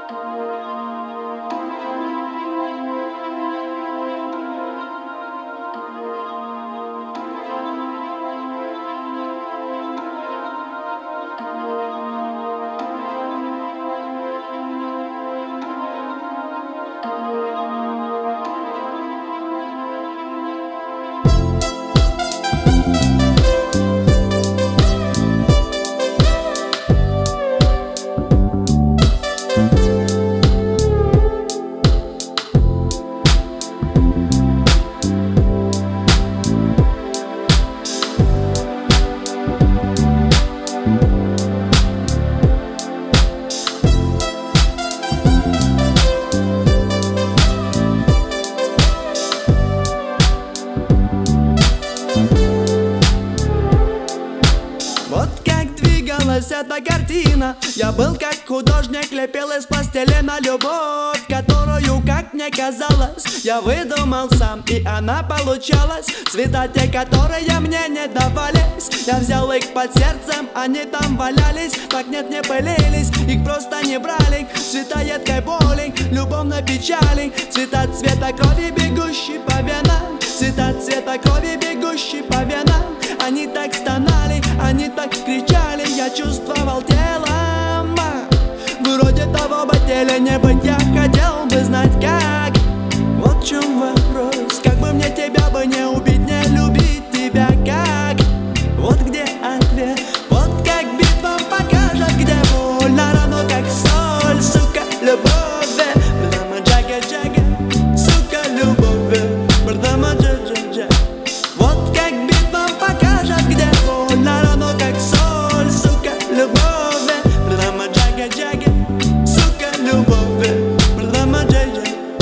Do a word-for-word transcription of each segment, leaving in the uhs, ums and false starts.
Эта картина. Я был как художник, лепил из пластилина любовь, которую, как мне казалось, я выдумал сам, и она получалась. Цвета те, которые мне не давались, я взял их под сердцем, они там валялись. Так нет, не пылились, их просто не брали. Цвета едкой боли, любовной печали, цвета цвета крови, бегущей по венам, цвета цвета крови, бегущей по венам. Они так стонали, они так кричали, я чувствовал телом. Вроде того бы теле не быть, я хотел бы знать как. Вот в чем вопрос, как бы мне тебя бы не убить, не любить тебя как. Вот где ответ, вот как битва покажет, где больно, равно как соль, сука, любовь. Брдама джага джага, сука, любовь. Брдама джага джага. Вот как битва покажет, где больно, равно как соль, сука, любовь. Брдама джага джага, сука, любовь. Брдама джага.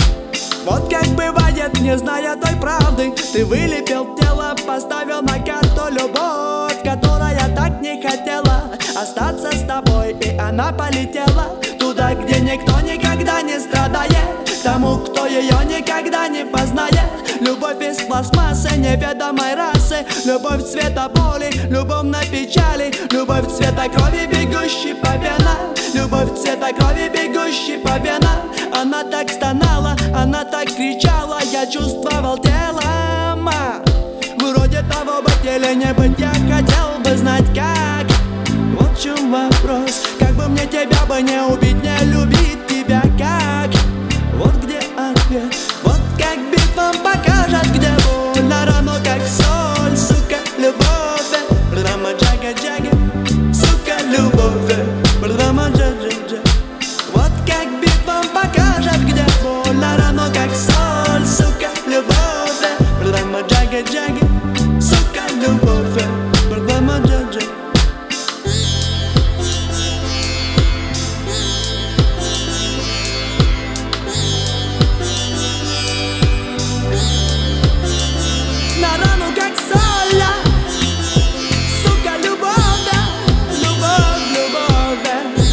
Вот как бывает, не зная той правды, ты вылепил тело, поставил на карту любовь, которая так не хотела остаться с тобой, и она полетела туда, где никто никогда не страдает, к тому, кто ее никогда не познает. Любовь из пластмассы неведомой расы, любовь цвета боли, любовной печали, любовь цвета крови, бегущей по венам, любовь цвета крови, бегущей по венам. Она так стонала, она так кричала, я чувствовал телом. Вроде того бы теле не быть, я хотел бы знать как. Вот в чем вопрос, как бы мне тебя бы не убить, не любить тебя как. Вот где ответ, вот как битва покажет, где больно, равно как соль, сука, любовь. Брдама джага джага, сука, любовь. Брдама джага джага. Вот как битва покажет, где больно, равно как соль, сука, любовь. Брдама джага джага, сука, любовь. Брдама джага джага. На рану как соль, сука, любовь, любовь, любовь,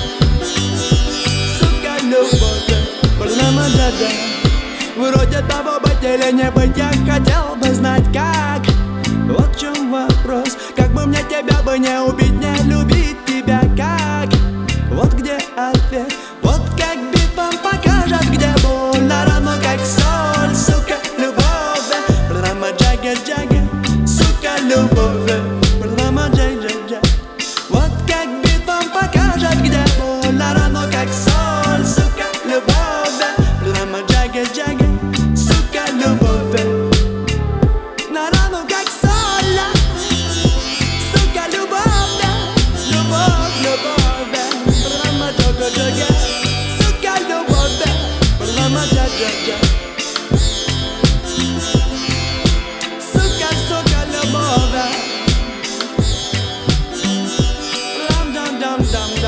сука, любовь. Брдама джага. Вроде того бы теле не быть, я хотел бы знать как. Вот в чем вопрос, как бы мне тебя бы не убить, не любить тебя как. Вот где ответ, вот как битва покажет, где больно, равно как соль, сука, любовь. Брдама джага джага, сука, любовь. Брдама джага джага. Вот как битва покажет, где больно, равно как соль, сука, любовь. Брдама джага джага, сука, любовь. На рану как соль, сука, любовь, любовь, любовь. Брдама джага джага, сука, любовь. Брдама джага джага. Сука, сука, любовь. Дам дам дам дам.